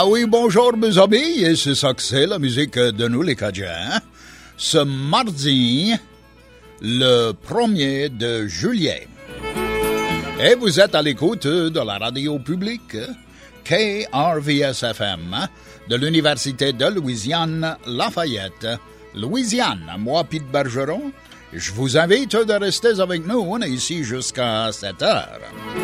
oui, bonjour mes amis, et c'est ça que c'est, la musique de nous les Cajuns. Ce mardi, le 1er de juillet. Et vous êtes à l'écoute de la radio publique KRVS-FM de l'Université de Louisiane Lafayette, Louisiane. Moi, Pete Bergeron, je vous invite de rester avec nous. On est ici jusqu'à 7 heures.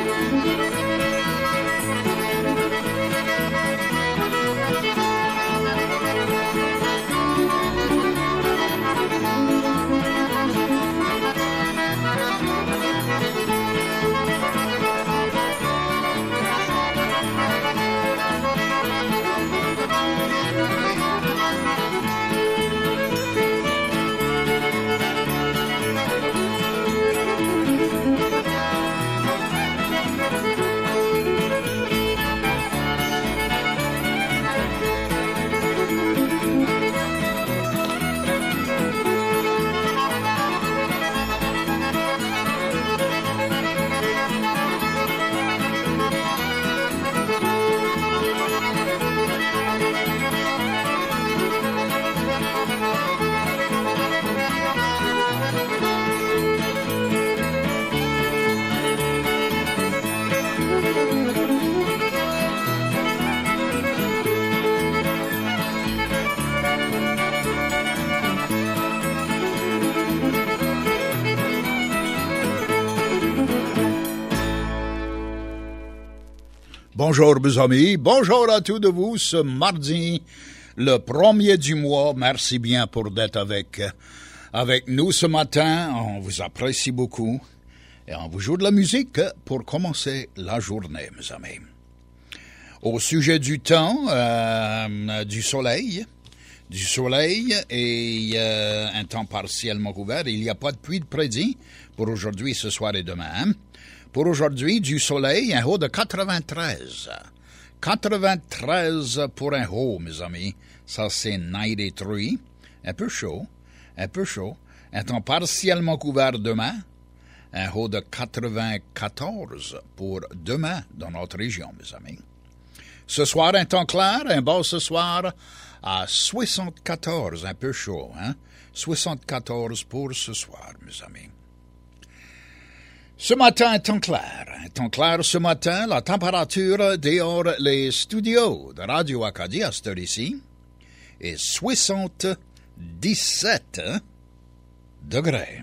Bonjour mes amis, bonjour à tous de vous ce mardi, le 1er du mois. Merci bien pour d'être avec nous ce matin. On vous apprécie beaucoup et on vous joue de la musique pour commencer la journée, mes amis. Au sujet du temps, du soleil et un temps partiellement couvert. Il n'y a pas de pluie de prédit pour aujourd'hui, ce soir et demain. Pour aujourd'hui, du soleil, un haut de 93. 93 pour un haut, mes amis. Ça, c'est 93. Un peu chaud. Un temps partiellement couvert demain. Un haut de 94 pour demain dans notre région, mes amis. Ce soir, un temps clair, un bas ce soir à 74. Un peu chaud, hein? 74 pour ce soir, mes amis. Ce matin, un temps clair ce matin, la température dehors les studios de Radio Acadie à cette heure ici est 77 degrés.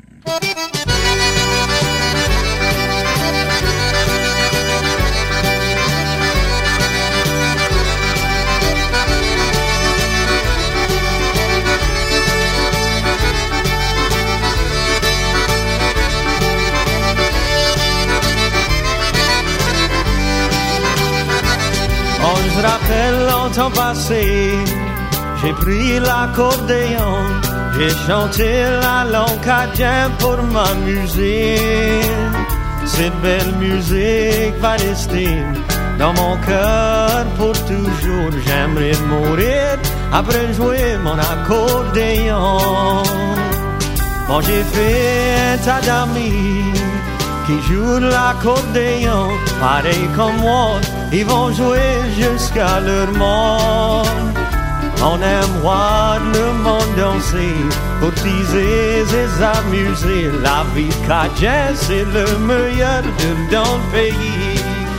On se rappelle longtemps passé, j'ai pris l'accordéon, j'ai chanté la langue cajun pour m'amuser. Cette belle musique va rester dans mon cœur pour toujours. J'aimerais mourir après jouer mon accordéon. Bon, j'ai fait un tas d'amis qui jouent de l'accordéon, pareil comme moi, ils vont jouer jusqu'à leur mort. On aime voir le monde danser, pour teaser et s'amuser. La vie cajun, c'est le meilleur dans le pays.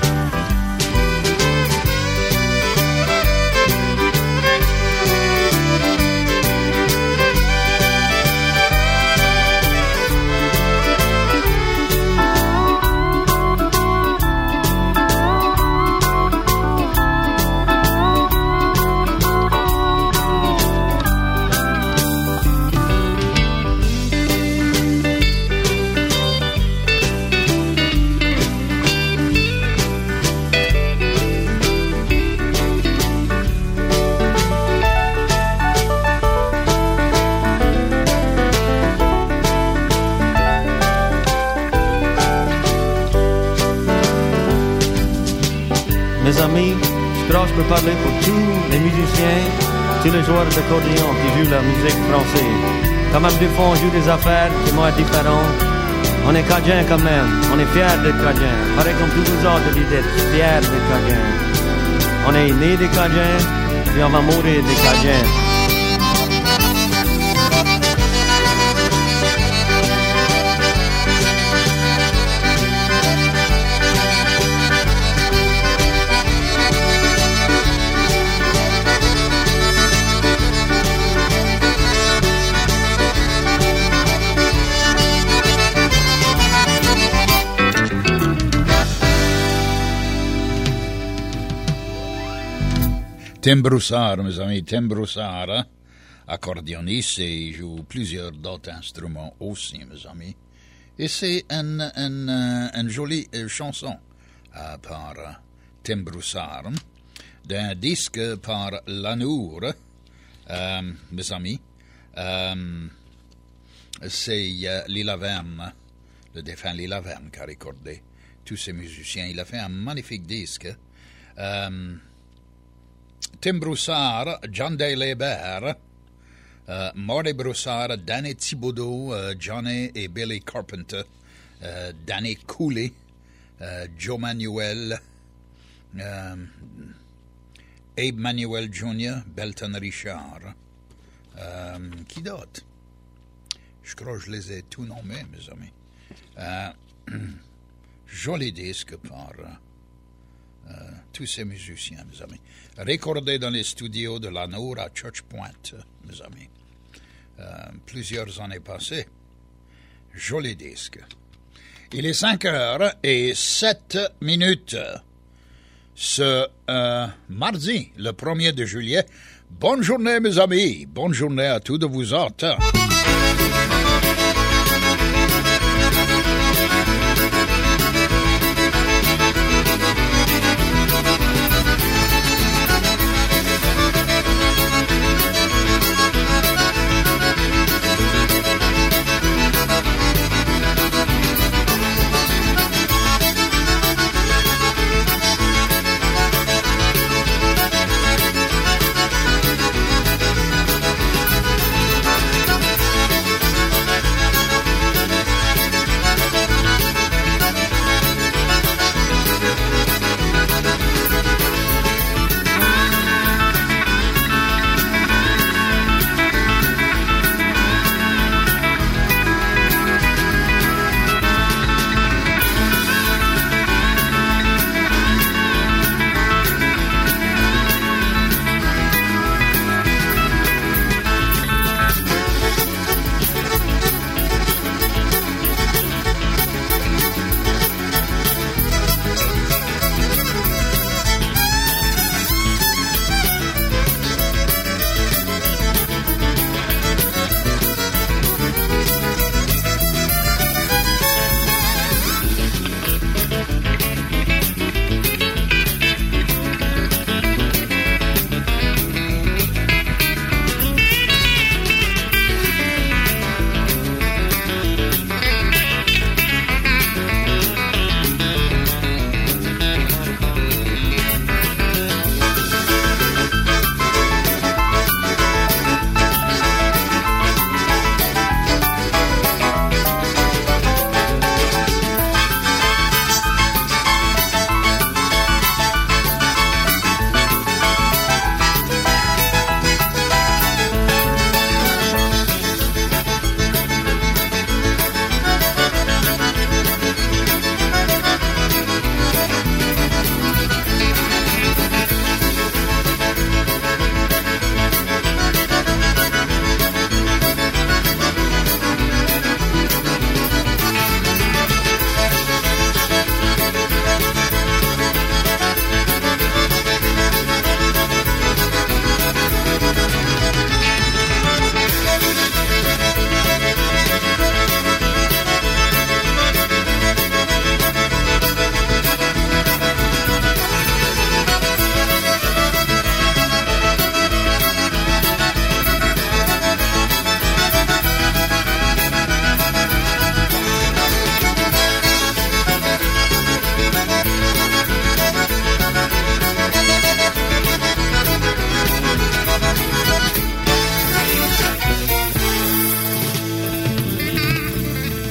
Mes amis, je crois que je peux parler pour tous les musiciens, tous les joueurs d'accordéon qui jouent la musique française. Quand même, des fois, on joue des affaires qui vont être différentes. On est Cajun quand même, on est fiers d'être Cajun. Pareil comme tous les autres, d'être fiers d'être Cajun. On est né des Cajuns, puis on va mourir des Cajuns. Tim Broussard, mes amis, Tim Broussard, accordéoniste et joue plusieurs d'autres instruments aussi, mes amis. Et c'est une jolie chanson par Tim Broussard, d'un disque par Lanour, mes amis. C'est Lila Verne, le défunt Lila Verne qui a recordé tous ces musiciens. Il a fait un magnifique disque. Tim Broussard, John Day Lebert, Marty Broussard, Danny Thibodeau, Johnny et Billy Carpenter, Danny Cooley, Joe Manuel, Abe Manuel Jr., Belton Richard. Qui d'autre? Je crois que je les ai tous nommés, mes amis. Joli disque par tous ces musiciens, mes amis. Recordé dans les studios de Lanour à Church Point, mes amis. Plusieurs années passées. Joli disque. Il est 5h07. Ce mardi, le 1er de juillet. Bonne journée, mes amis. Bonne journée à tous de vous autres.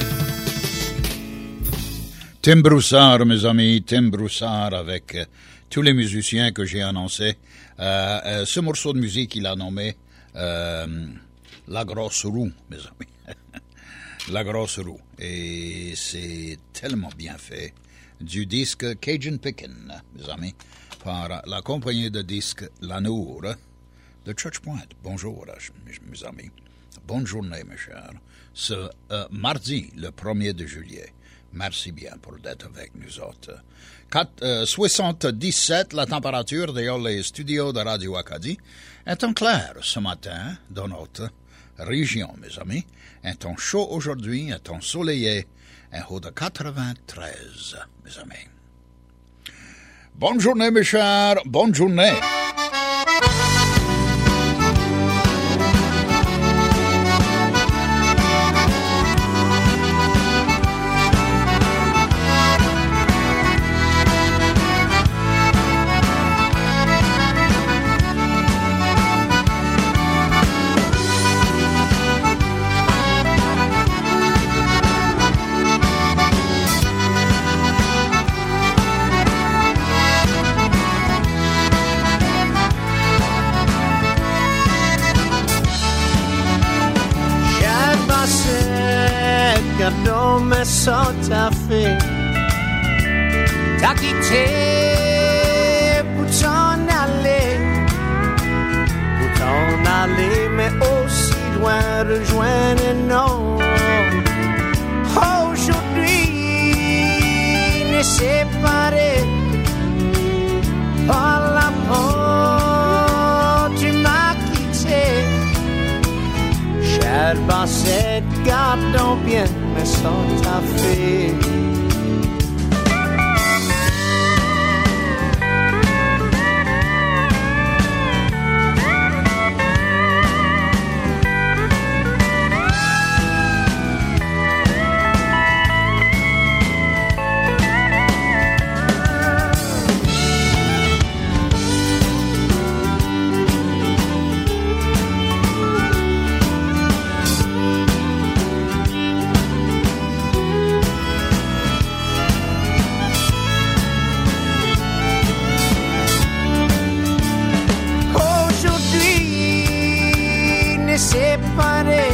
Tim Broussard, mes amis, Tim Broussard avec tous les musiciens que j'ai annoncés. Ce morceau de musique, il a nommé La Grosse Roue, mes amis. La Grosse Roue. Et c'est tellement bien fait. Du disque Cajun Pickin', mes amis, par la compagnie de disques Lanour de Church Point. Bonjour, mes amis. Bonne journée, mes chers. Ce mardi, le 1er de juillet. Merci bien pour d'être avec nous autres. 77, la température dans les studios de Radio Acadie est en clair ce matin dans notre région, mes amis. Un temps chaud aujourd'hui, un temps soleillé, un haut de 93, mes amis. Bonne journée, mes chers, bonne journée. Come Santa Fe, t'as quitté pour t'en aller, mais aussi loin rejoindre non. Aujourd'hui, n'est séparés par la porte, tu m'as quitté. Cher Bassett, gardons bien mes Santa Fe. Séparés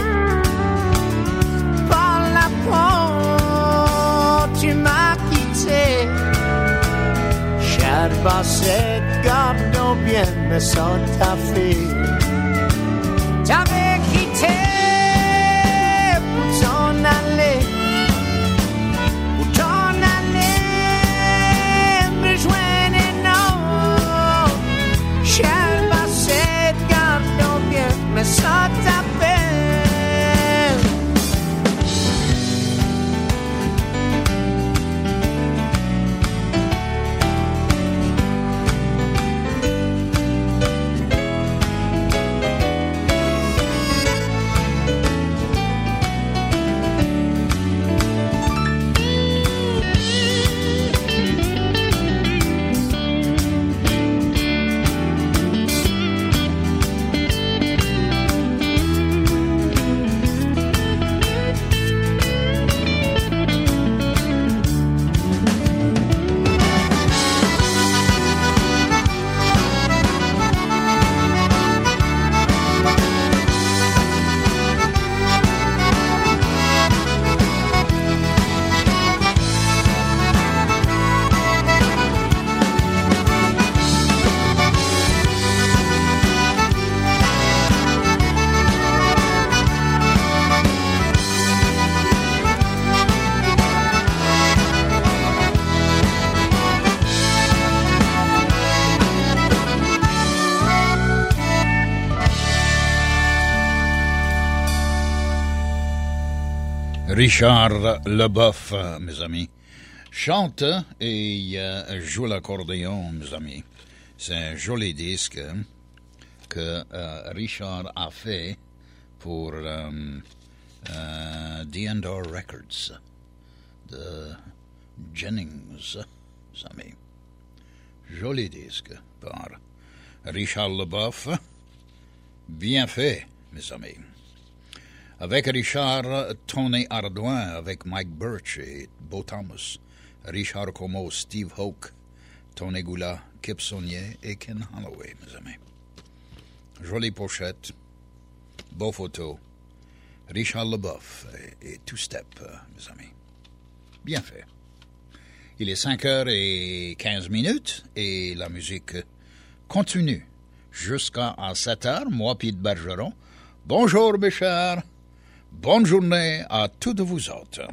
par la porte, tu m'as quitté. Cher Bassett, gardons bien mes Santa Fe. T'avais quitté pour t'en aller, rejoindre non. Cher Bassett, gardons bien mes Santa Fe. Richard Leboeuf, mes amis, chante et joue l'accordéon, mes amis. C'est un joli disque que Richard a fait pour D&R Records de Jennings, mes amis. Joli disque par Richard Leboeuf, bien fait, mes amis. Avec Richard, Tony Ardouin, avec Mike Birch et Beau Thomas, Richard Como, Steve Hoke, Tony Goula, Kip Saunier et Ken Holloway, mes amis. Jolie pochette, beau photo, Richard Leboeuf et Two Step, mes amis. Bien fait. Il est 5h15 et la musique continue jusqu'à 7h. Moi, Pete Bergeron. Bonjour, mes chers. Bonne journée à tous de vous autres.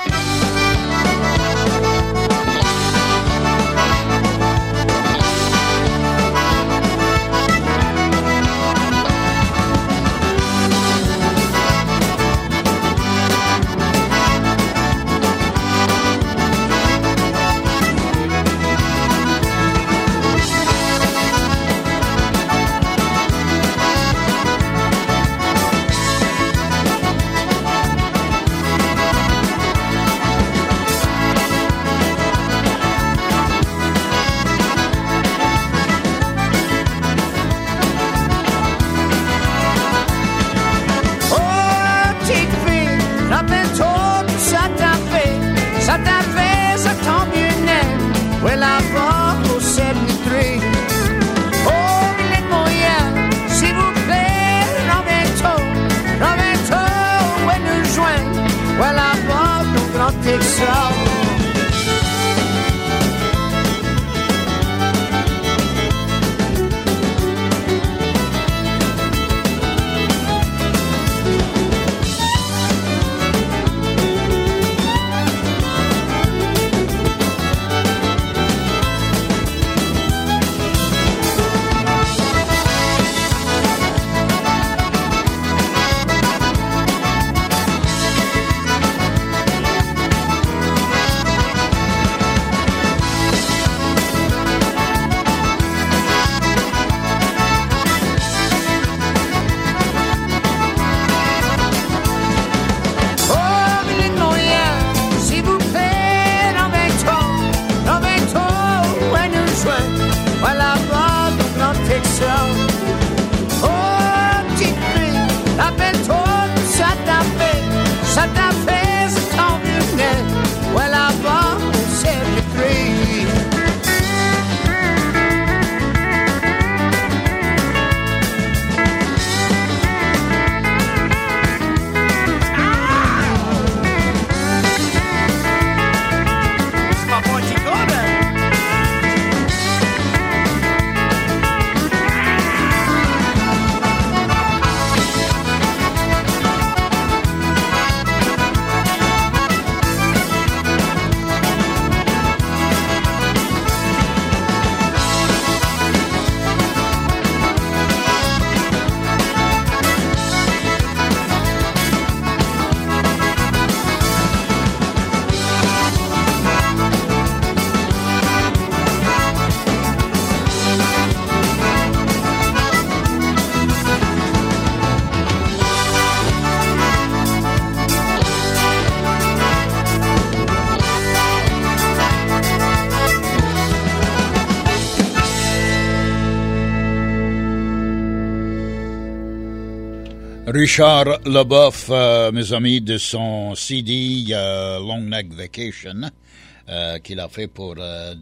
Richard Leboeuf, mes amis, de son CD Long Neck Vacation qu'il a fait pour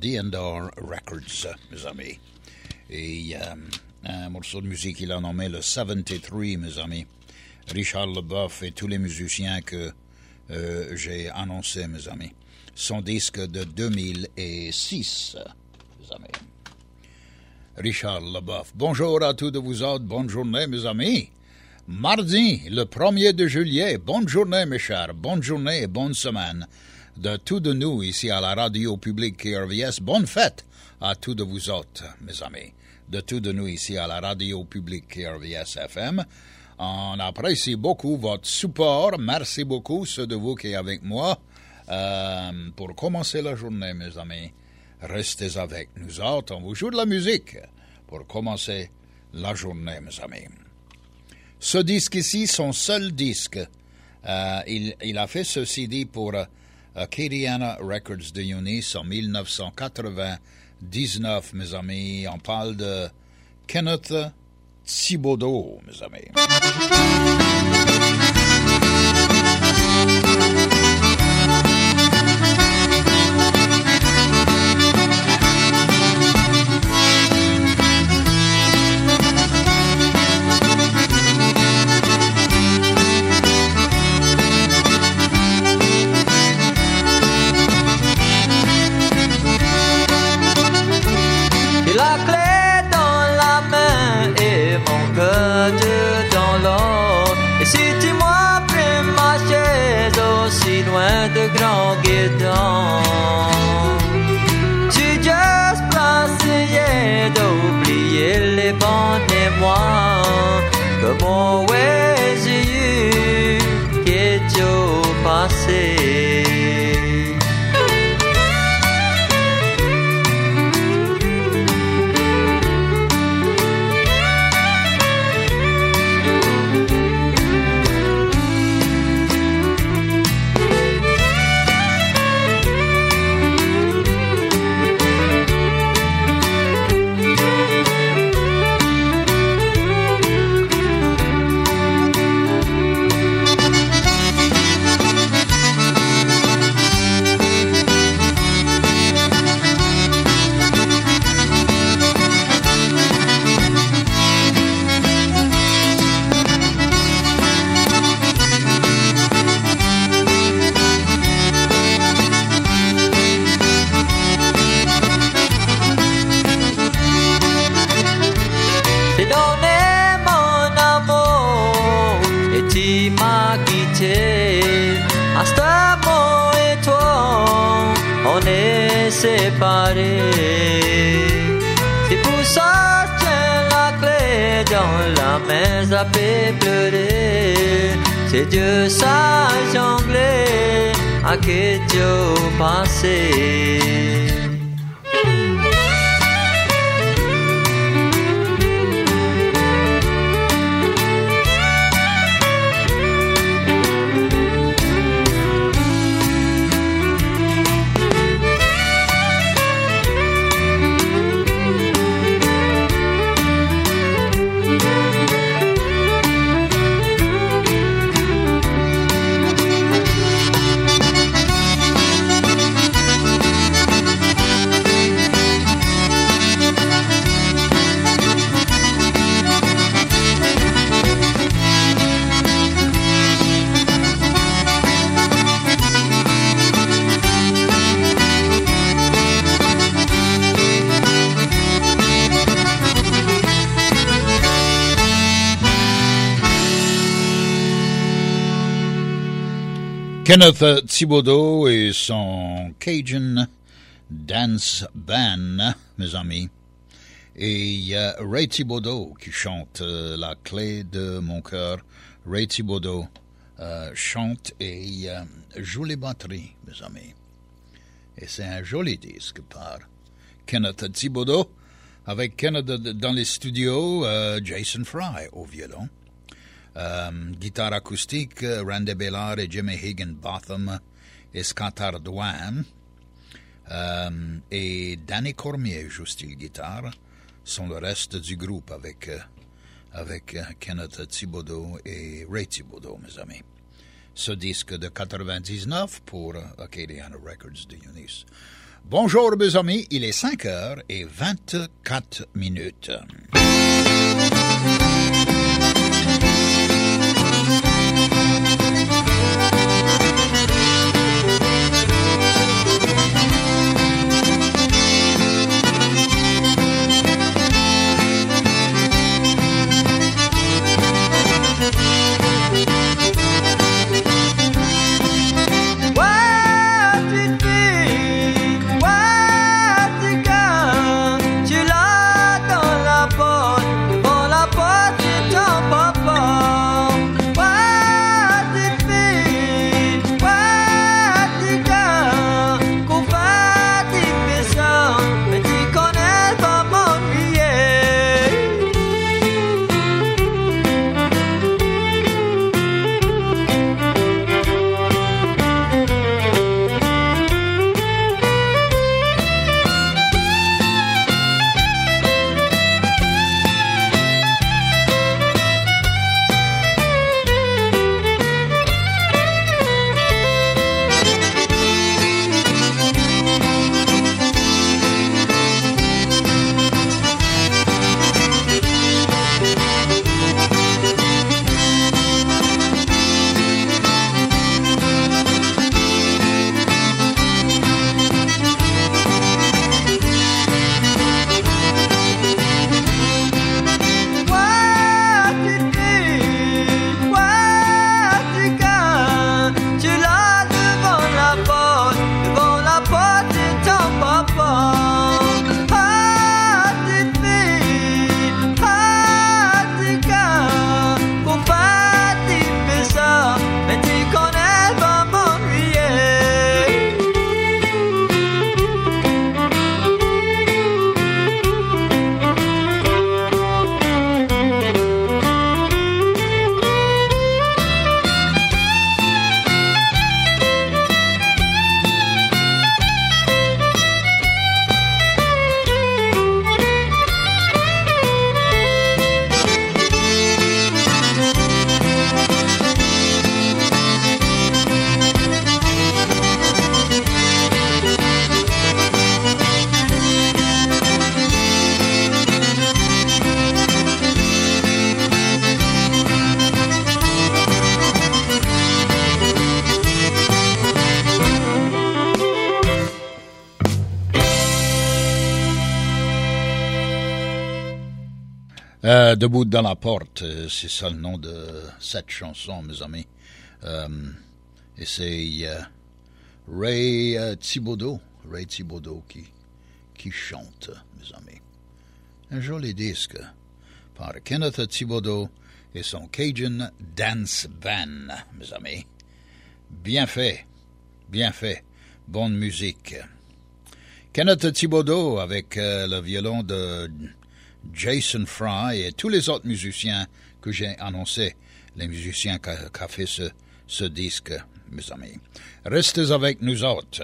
D&R Records, mes amis. Et un morceau de musique qu'il a nommé le 73, mes amis. Richard Leboeuf et tous les musiciens que j'ai annoncés, mes amis. Son disque de 2006, mes amis. Richard Leboeuf. Bonjour à tous de vous autres, bonne journée, mes amis. Mardi, le 1er de juillet, bonne journée mes chers, bonne journée et bonne semaine de tous de nous ici à la radio publique KRVS. Bonne fête à tous de vous autres, mes amis, de tous de nous ici à la radio publique KRVS FM. On apprécie beaucoup votre support, merci beaucoup ceux de vous qui êtes avec moi. Pour commencer la journée, mes amis, restez avec nous autres, on vous joue de la musique pour commencer la journée, mes amis. Ce disque ici, son seul disque, il a fait ce CD pour Acadiana Records de Eunice en 1999, mes amis. On parle de Kenneth Thibodeau, mes amis. de grands guédons. Tu juste essayé d'oublier les bons mémoires. Comment ai-je eu que tu passé? À ce moment et toi, on est séparés. C'est pour ça que j'ai la clé dans la main, ça fait pleurer. C'est Dieu ça jonglé à que Dieu passé. Kenneth Thibodeau et son Cajun Dance Band, mes amis. Et il y a Ray Thibodeau qui chante La clé de mon cœur. Ray Thibodeau chante et joue les batteries, mes amis. Et c'est un joli disque par Kenneth Thibodeau, avec Kenneth dans les studios, Jason Fry au violon. Guitare acoustique, Randy Bellard et Jimmy Higginbotham et Scott Ardoin. Et Danny Cormier joue style guitare. Sont le reste du groupe avec Kenneth Thibodeau et Ray Thibodeau, mes amis. Ce disque de 99 pour Acadiana Records de Eunice. Bonjour, mes amis, il est 5h24. Tu l'as dans la porte. Debout dans la porte, c'est ça le nom de cette chanson, mes amis. Et c'est Ray Thibodeau qui chante, mes amis. Un joli disque par Kenneth Thibodeau et son Cajun Dance Band, mes amis. Bien fait, bonne musique. Kenneth Thibodeau avec le violon de Jason Fry et tous les autres musiciens que j'ai annoncés, les musiciens qui ont fait ce disque, mes amis. Restez avec nous autres.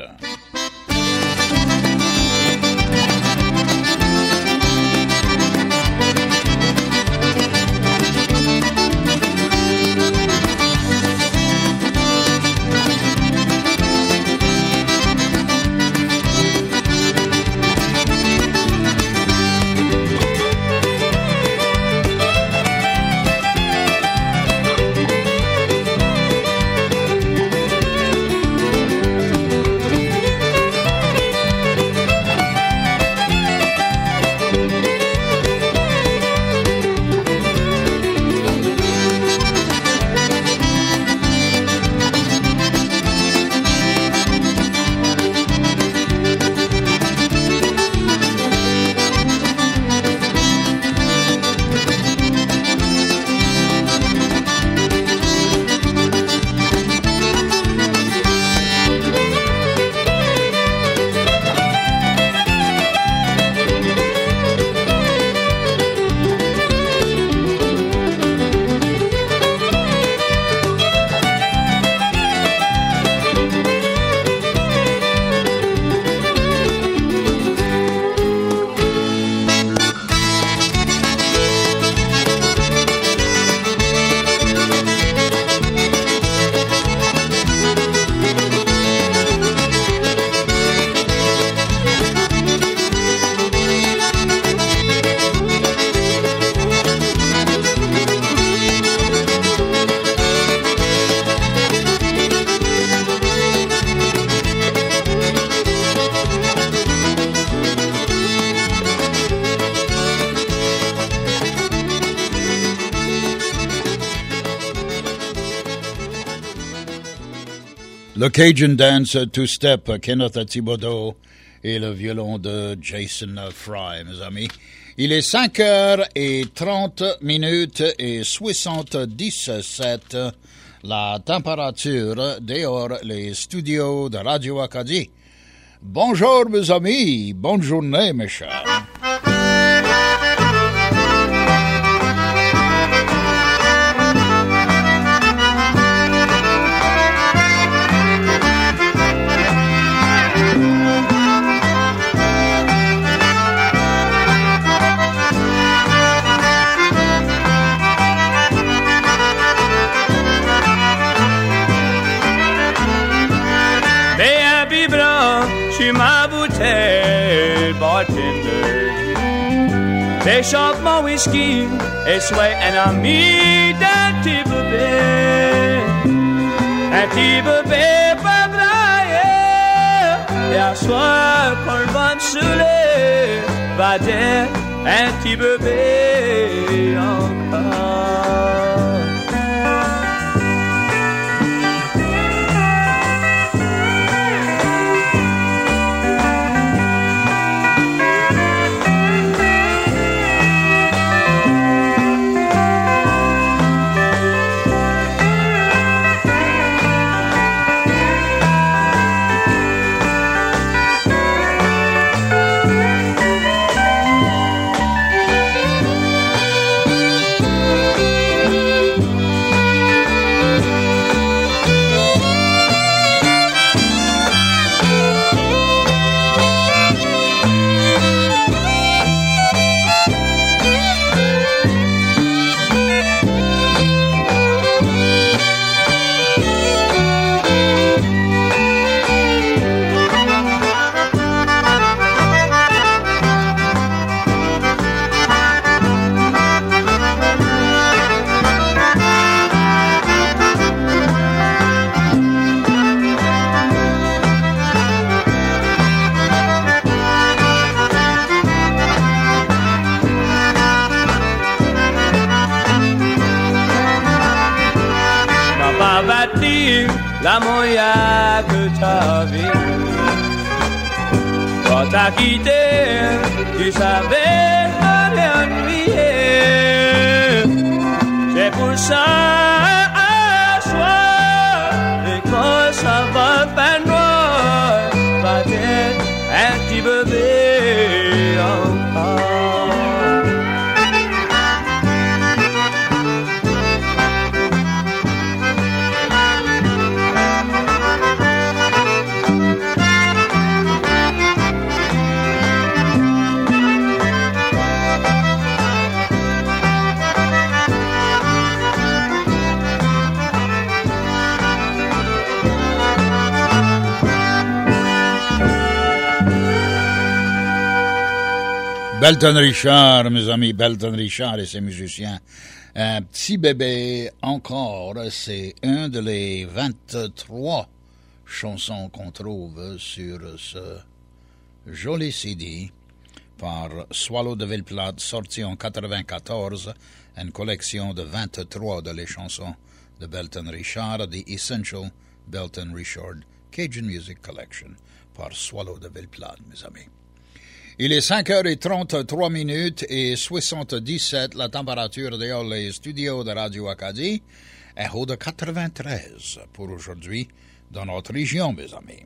Le Cajun Dance Two-Step, Kenneth Thibodeau et le violon de Jason Fry, mes amis. Il est 5h30 et 77. La température dehors les studios de Radio Acadie. Bonjour, mes amis. Bonne journée, mes chers. Chante mon whisky et sois un ami d'un petit bébé. Un petit bébé pas brailler. Et à soir, quand le vent soulève, va dire un petit bébé encore. la moya que t'as vécu. Quand t'as quitté, tu savais pas l'ennuyer. C'est pour ça, à soir, et quand ça va faire noir, va t'être un petit bébé encore. Belton Richard, mes amis, Belton Richard et ses musiciens. Un petit bébé encore, c'est un de les 23 chansons qu'on trouve sur ce joli CD par Swallow de Villeplate, sorti en 94, une collection de 23 de les chansons de Belton Richard, The Essential Belton Richard Cajun Music Collection par Swallow de Villeplate, mes amis. Il est 5h33 et 77, la température dehors les studios de Radio Acadie est haut de 93 pour aujourd'hui dans notre région, mes amis.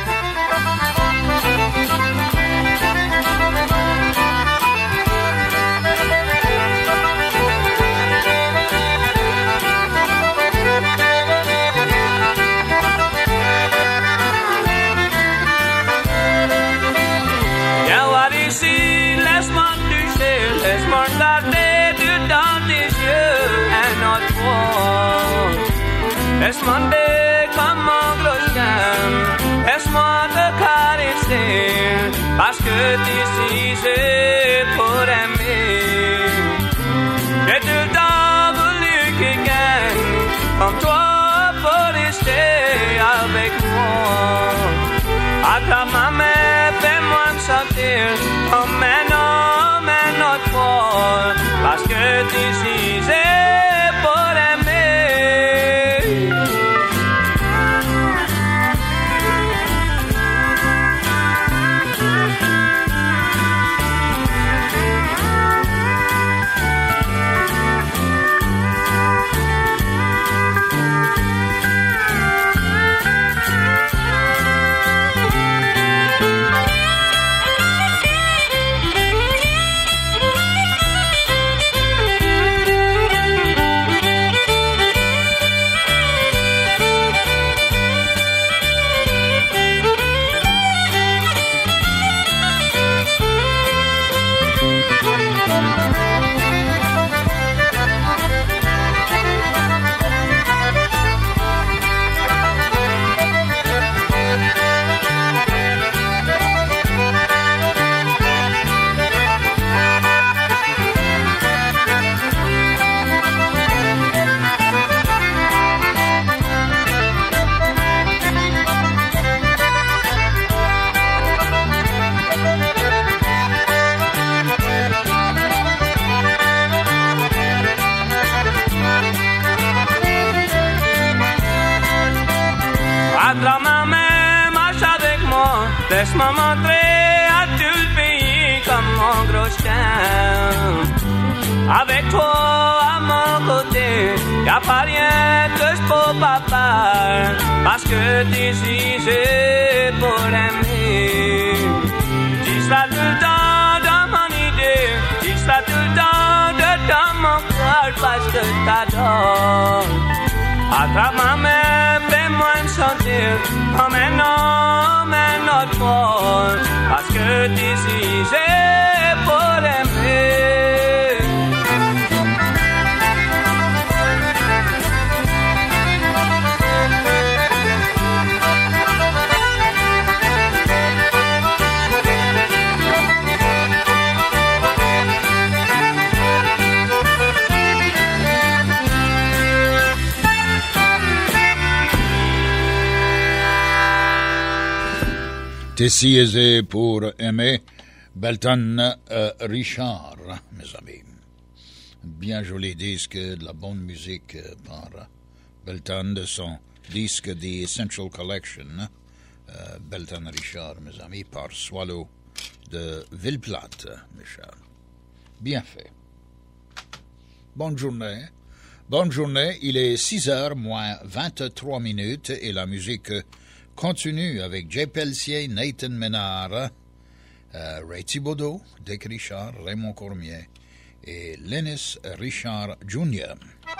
Laisse-moi toucher, laisse-moi regarder dedans tes yeux un autre fois. Laisse-moi dire comme mon gros chien, laisse-moi te caresser, parce que d'ici c'est pour aimer. J'ai tout le temps voulu quelqu'un comme toi pour rester avec moi. Attrape ma main, fais-moi me sentir comme un homme, un autre fois, parce que d'ici c'est pour aimer. Laisse-moi montrer à tout le pays comme mon gros chien. Avec toi à mon côté, y'a pas rien que je peux pas faire, parce que d'ici c'est pour aimer. Tu seras tout le temps dans mon idée, tu seras tout le temps dedans mon cœur, parce que t'adore. Attrape ma main, fais-moi me sentir comme un homme, un autre fois, parce que d'ici c'est pour aimer. T'es si aisé pour aimer, Belton Richard, mes amis. Bien joli disque, de la bonne musique par Belton de son disque The Essential Collection, Belton Richard, mes amis, par Swallow de Villeplate, mes chers. Bien fait. Bonne journée. Bonne journée. Il est 6h moins 23 minutes et la musique continue avec Jay Pelletier, Nathan Ménard, Ray Thibodeau, Dick Richard, Raymond Cormier et Lennis Richard Jr.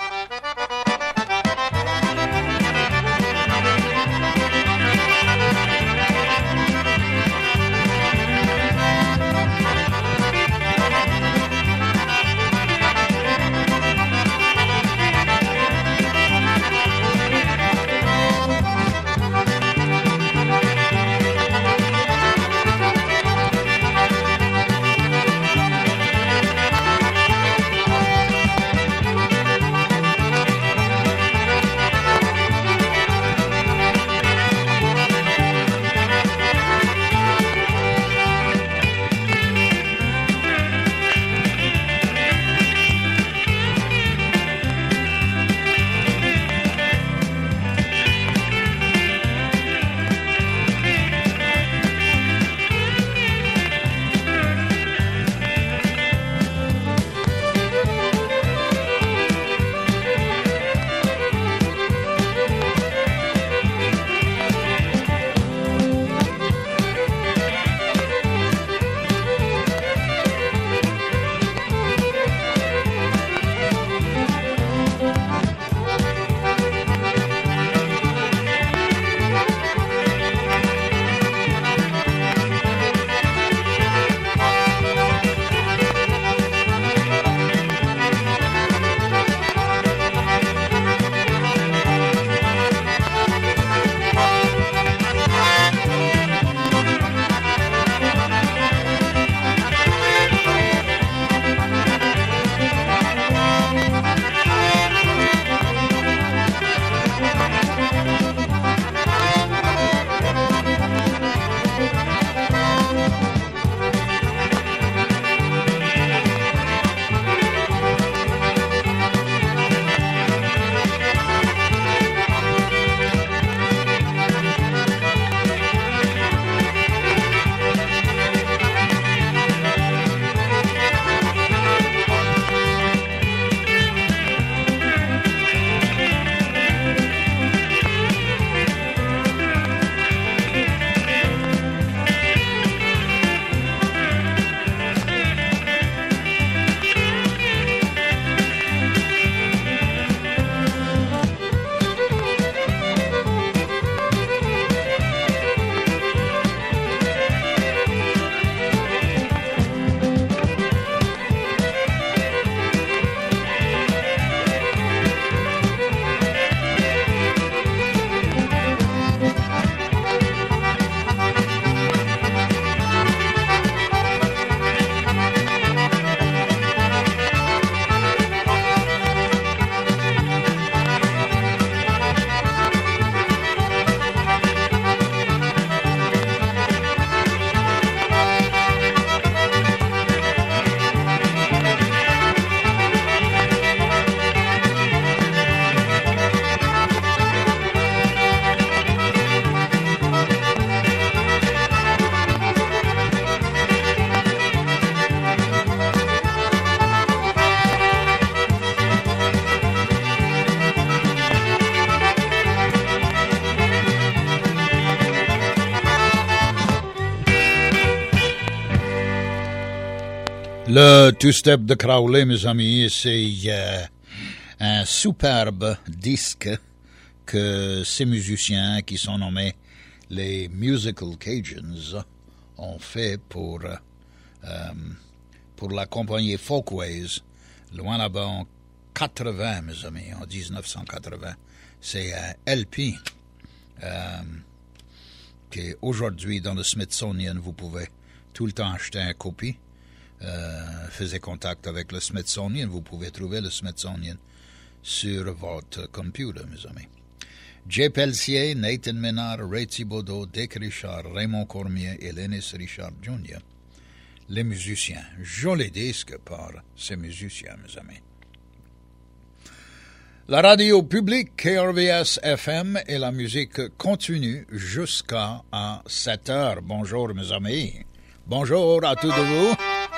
Le two-step de Crowley, mes amis, c'est un superbe disque que ces musiciens qui sont nommés les Musical Cajuns ont fait pour la compagnie Folkways, loin là-bas en 80, mes amis, en 1980. C'est un LP qui aujourd'hui dans le Smithsonian, vous pouvez tout le temps acheter une copie. Faisez contact avec le Smithsonian, vous pouvez trouver le Smithsonian sur votre computer, mes amis. Jay Pelletier, Nathan Ménard, Ray Thibodeau, Dick Richard, Raymond Cormier et Lennis Richard Jr. Les musiciens. Joli disque par ces musiciens, mes amis. La radio publique KRVS FM et la musique continue jusqu'à 7 heures. Bonjour mes amis. Bonjour à tous de vous.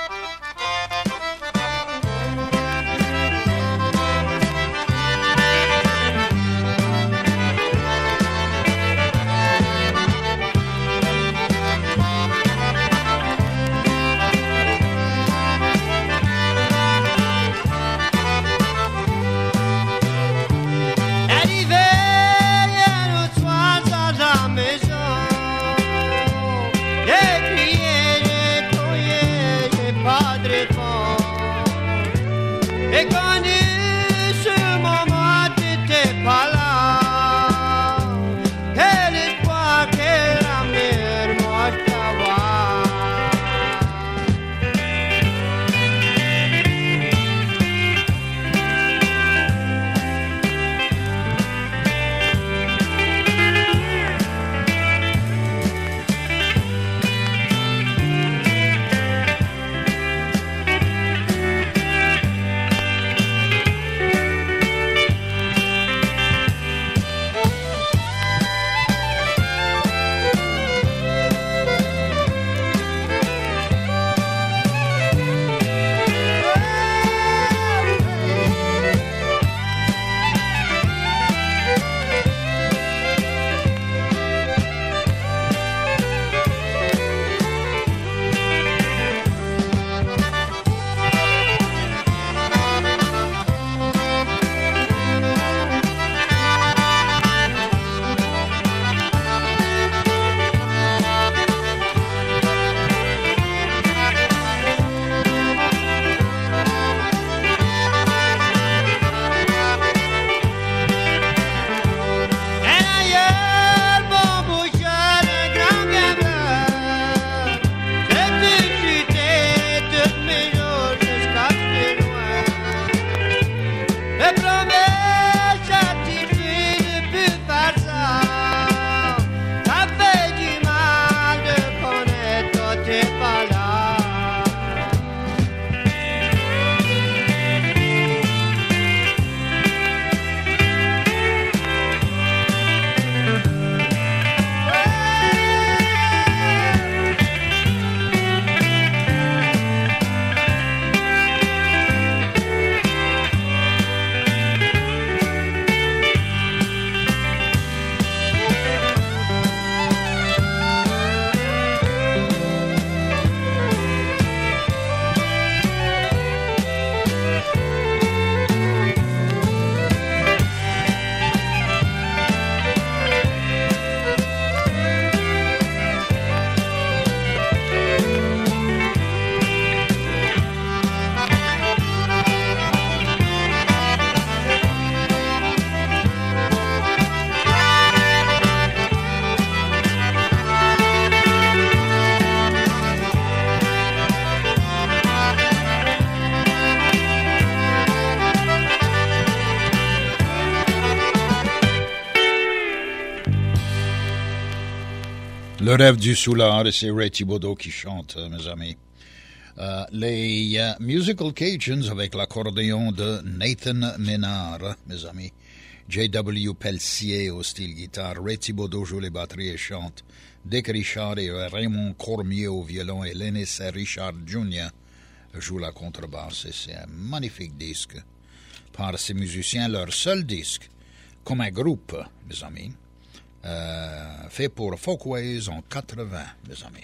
Le rêve du soulard, et c'est Ray Thibodeau qui chante, mes amis. Les Musical Cajuns avec l'accordéon de Nathan Ménard, mes amis. J.W. Pelletier au style guitare. Ray Thibodeau joue les batteries et chante. Dick Richard et Raymond Cormier au violon et Lennis Richard Jr. jouent la contrebasse. Et c'est un magnifique disque. Par ces musiciens, leur seul disque, comme un groupe, mes amis. Fait pour Folkways en 80, mes amis.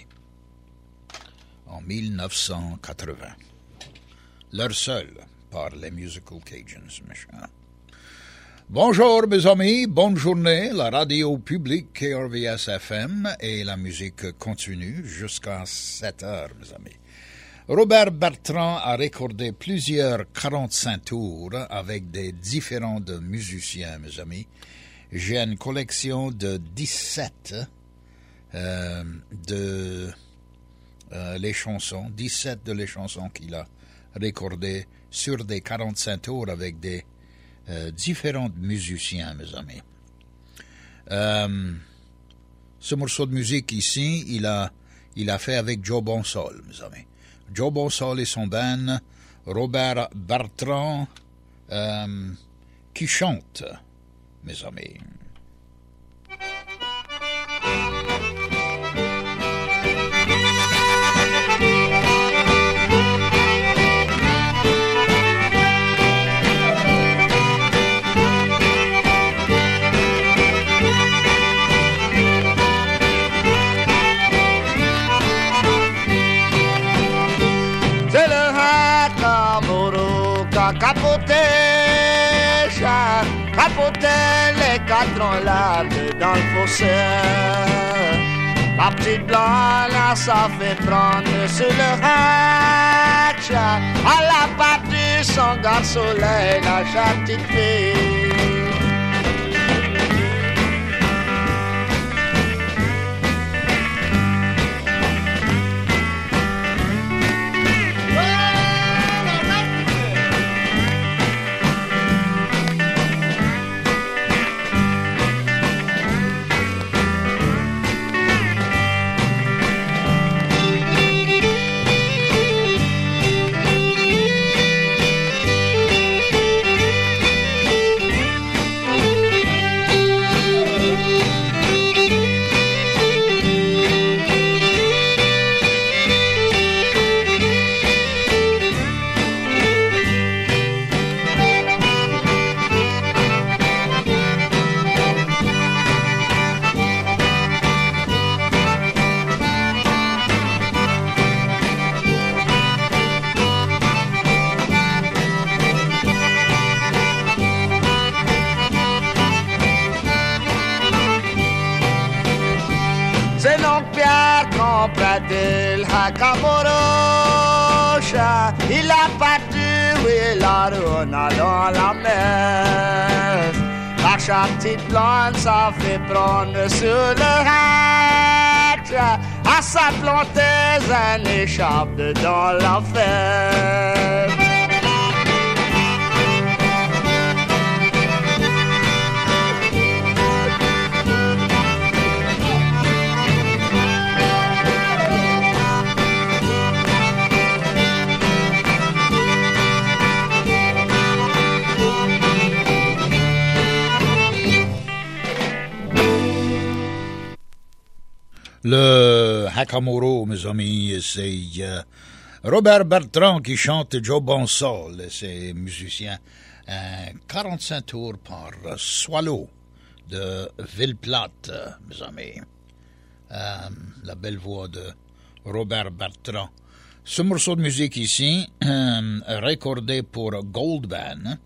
En 1980. Leur seul par les Musical Cajuns, mes chers. Bonjour, mes amis, bonne journée. La radio publique KRVS FM et la musique continue jusqu'à 7 heures, mes amis. Robert Bertrand a recordé plusieurs 45 tours avec des différents musiciens, mes amis. J'ai une collection de 17 les chansons, 17 de les chansons qu'il a recordées sur des 45 tours avec des différents musiciens, mes amis. Ce morceau de musique ici, il a fait avec Joe Bonsall, mes amis. Joe Bonsall et son band, Robert Bertrand, qui chante, mes amis. Capotait les cadrans larges dans le fossé. La petite blonde, ça fait prendre sur le hatch. À la partie, son gars soleil, la petite fille. Del Hacamorosha, il a battu la runa dans la mer. La petite blonde, ça fait prendre sur le hatch. À sa planteuse, un échappe dans l'enfer. Le Hacamoro, mes amis, c'est Robert Bertrand qui chante Joe Bonsall, c'est musicien. 45 tours par Swallow de Ville-Plate, mes amis. La belle voix de Robert Bertrand. Ce morceau de musique ici, recordé pour Gold Band,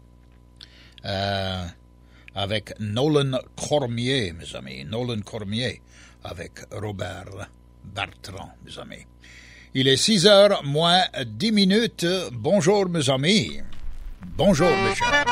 avec Nolan Cormier, mes amis. Nolan Cormier. Avec Robert Bertrand, mes amis. Il est 6h moins 10 minutes. Bonjour, mes amis. Bonjour, mes chers.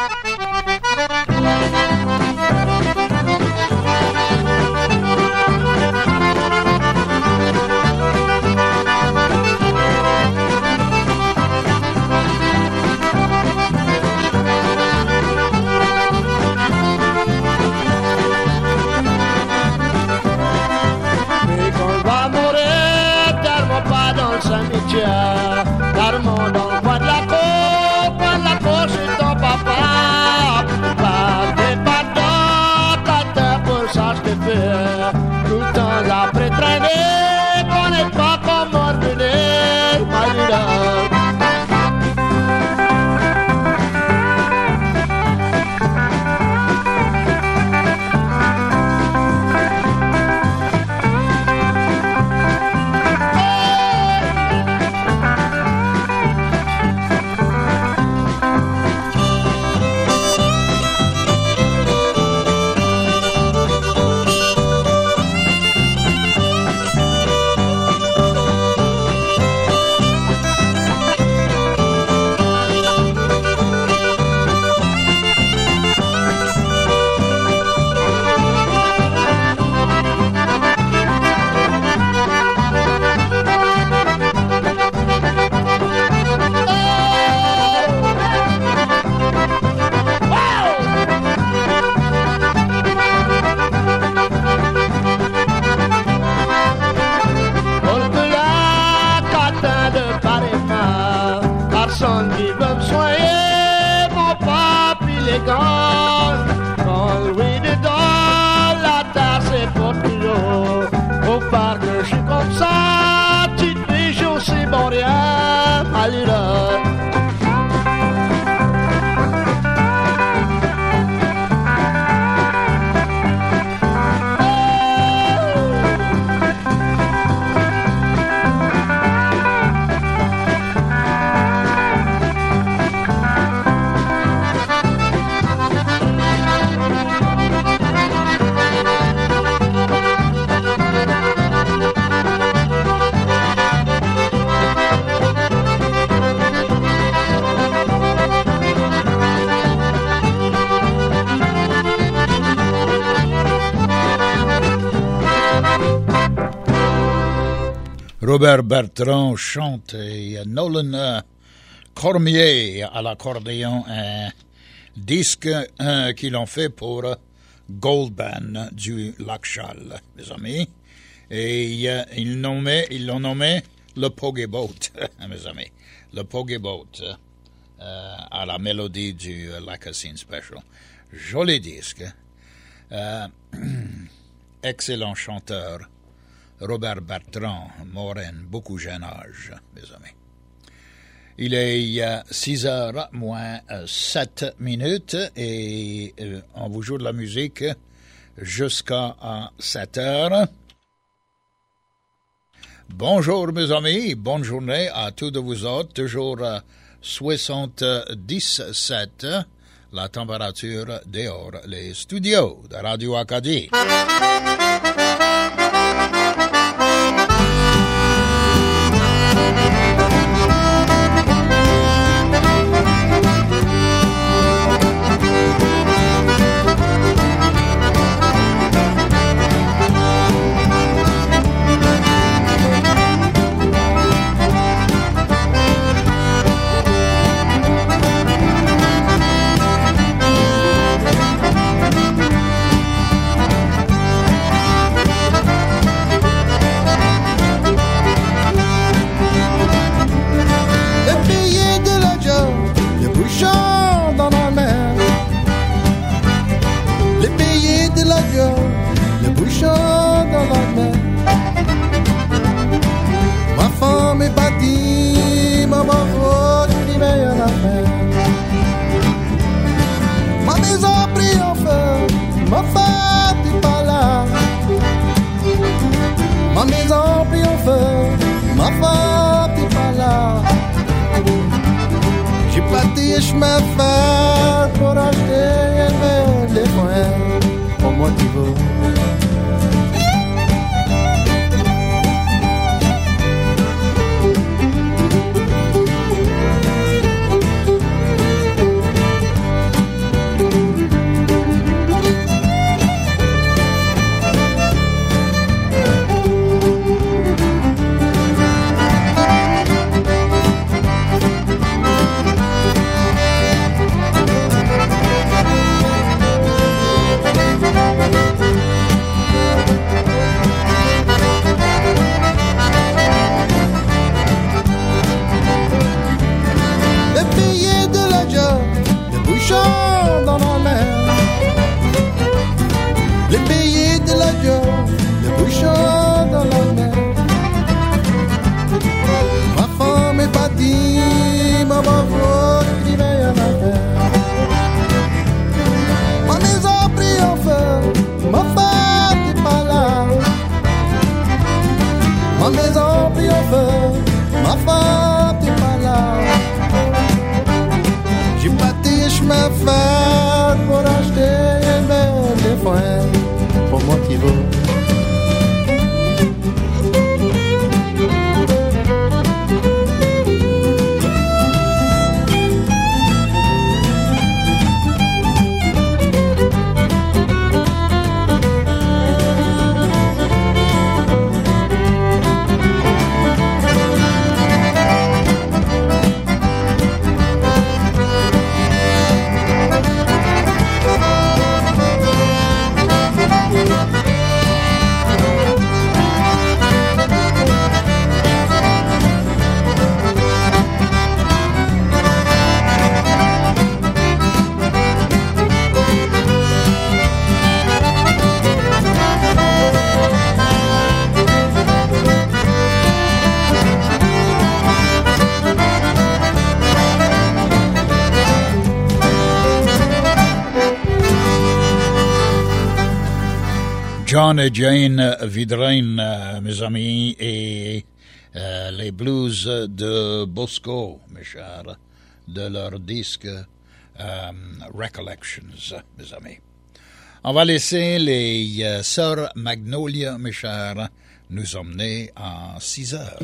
Dormons dans le coin de la cour, c'est ton papa. Partez pas dans ta terre pour s'acheter faire. Tout le temps après traîner, qu'on n'est pas comme ordinaire, personne qui veut me soigner, mon pape il élégant. Quand Louis dedans, la tasse est pour toujours. Au parc, je suis comme ça, tu te fais chaud, c'est bon rien, allez-là. Robert Bertrand chante et Nolan Cormier à l'accordéon, un disque qu'ils ont fait pour Gold Band du Lac-Châle, mes amis. Et ils l'ont nommé le Pogue Boat, mes amis. Le Pogue Boat à la mélodie du Lacassine Special. Joli disque. Excellent chanteur. Robert Bertrand, mort en beaucoup jeune âge, mes amis. Il est 6h moins 7 minutes et on vous joue de la musique jusqu'à 7h. Bonjour mes amis, bonne journée à tous de vous autres. Toujours 77 la température dehors les studios de Radio Acadie. Je me fais pour acheter les points pour moi qui vaut. John et Jane Vidrine, mes amis, et les blues de Bosco, mes chers, de leur disque Recollections, mes amis. On va laisser les sœurs Magnolia, mes chers, nous emmener à 6 heures.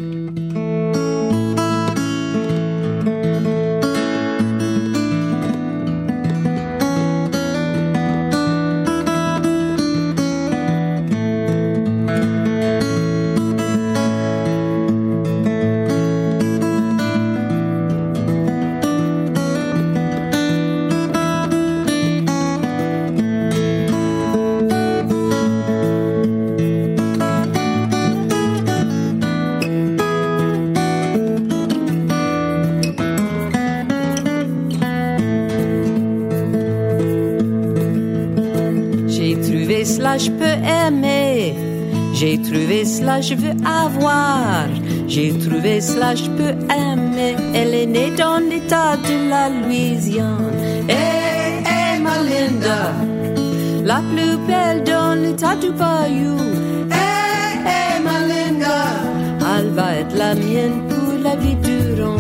Je peux aimer, j'ai trouvé cela, je veux avoir, j'ai trouvé cela, je peux aimer. Elle est née dans l'état de la Louisiane. Hey, hey, ma Linda, la plus belle dans l'état du Bayou. Hey, hey, ma Linda, elle va être la mienne pour la vie durant.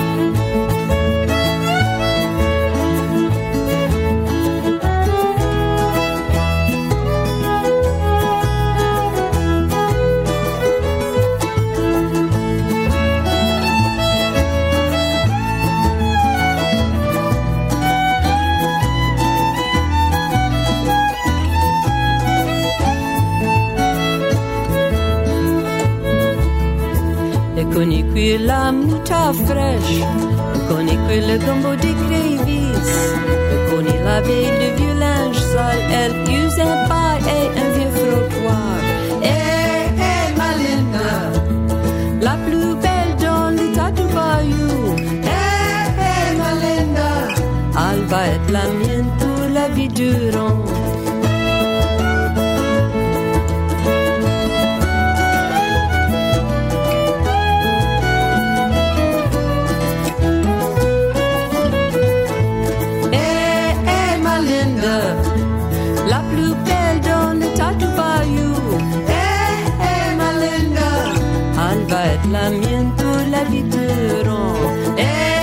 Connais que la moutarde fraîche, connais que le gombo d'écrevisse, connais la veille de vieux linge sale, elle use un paille et un vieux frottoir. Eh, eh, ma Linda, la plus belle dans l'état du Bayou. Eh, eh, ma Linda, elle va être la mienne pour la vie durant. La mienne pour la vie durant.